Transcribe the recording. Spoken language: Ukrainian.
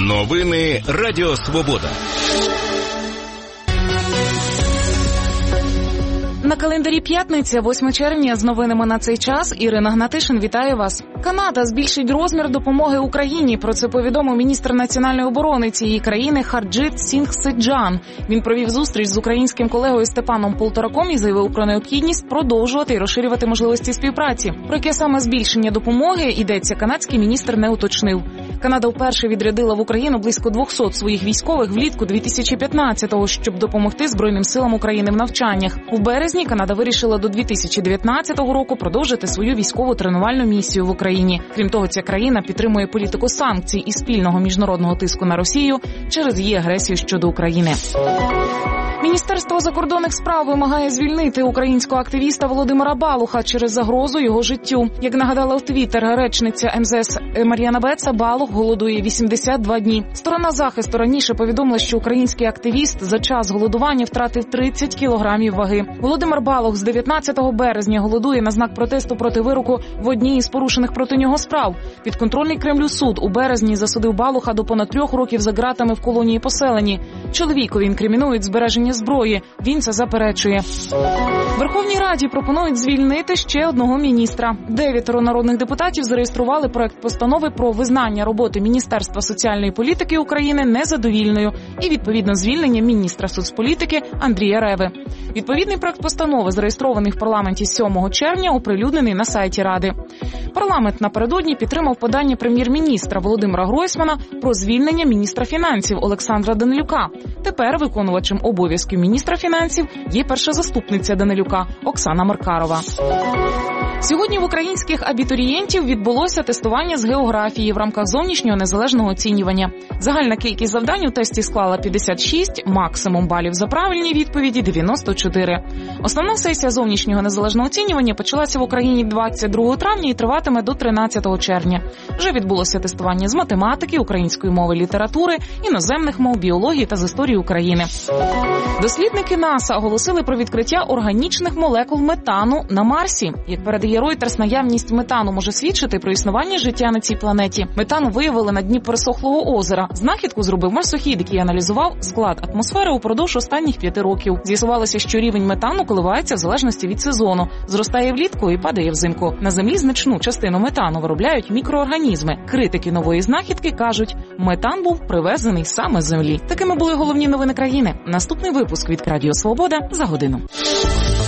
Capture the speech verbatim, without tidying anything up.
Новини Радіо Свобода. На календарі п'ятниця, восьме червня, з новинами на цей час. Ірина Гнатишин, вітаю вас. Канада збільшить розмір допомоги Україні. Про це повідомив міністр національної оборони цієї країни Харджит Сінг Сиджан. Він провів зустріч з українським колегою Степаном Полтораком і заявив про необхідність продовжувати і розширювати можливості співпраці. Про яке саме збільшення допомоги йдеться, канадський міністр не уточнив. Канада вперше відрядила в Україну близько двохсот своїх військових влітку дві тисячі п'ятнадцятого, щоб допомогти Збройним силам України в навчаннях. У березні Канада вирішила до дві тисячі дев'ятнадцятого року продовжити свою військову тренувальну місію в Україні. Крім того, ця країна підтримує політику санкцій і спільного міжнародного тиску на Росію через її агресію щодо України. Міністерство закордонних справ вимагає звільнити українського активіста Володимира Балуха через загрозу його життю. Як нагадала в Твіттер речниця ем зе ес Мар'яна Беца, Балух голодує вісімдесят два дні. Сторона захисту раніше повідомила, що український активіст за час голодування втратив тридцять кілограмів ваги. Володимир Балух з дев'ятнадцятого березня голодує на знак протесту проти вироку в одній із порушених проти нього справ. Підконтрольний Кремлю суд у березні засудив Балуха до понад трьох років за ґратами в колонії поселені. Чоловікові інкримінують збереження зброї. Він це заперечує. Верховній Раді пропонують звільнити ще одного міністра. Дев'ятеро народних депутатів зареєстрували проект постанови про визнання роботи Міністерства соціальної політики України незадовільною і, відповідно, звільнення міністра соцполітики Андрія Реви. Відповідний проект постанови, зареєстрований в парламенті сьомого червня, оприлюднений на сайті Ради. Парламент напередодні підтримав подання прем'єр-міністра Володимира Гройсмана про звільнення міністра фінансів Олександра Данилюка. Тепер виконувачем обов'язків міністра фінансів є перша заступниця Данилюка Оксана Маркарова. Сьогодні в українських абітурієнтів відбулося тестування з географії в рамках зовнішнього незалежного оцінювання. Загальна кількість завдань у тесті склала п'ятдесят шість, максимум балів за правильні відповіді – дев'яносто чотири. Основна сесія зовнішнього незалежного оцінювання почалася в Україні двадцять другого травня і триватиме до тринадцятого червня. Вже відбулося тестування з математики, української мови, літератури, іноземних мов, біології та з історії України. Дослідники НАСА оголосили про відкриття органічних молекул метану на Марсі. Як передає Reuters, наявність метану може свідчити про існування життя на цій планеті. Метану виявили на дні пересохлого озера. Знахідку зробив марсохід, який аналізував склад атмосфери упродовж останніх п'яти років. З'ясувалося, що рівень метану коливається в залежності від сезону. Зростає влітку і падає взимку. На Землі значну частину метану виробляють мікроорганізми. Критики нової знахідки кажуть, метан був привезений саме з Землі. Такими були головні новини країни. Наступний випуск від Радіо Свобода за годину.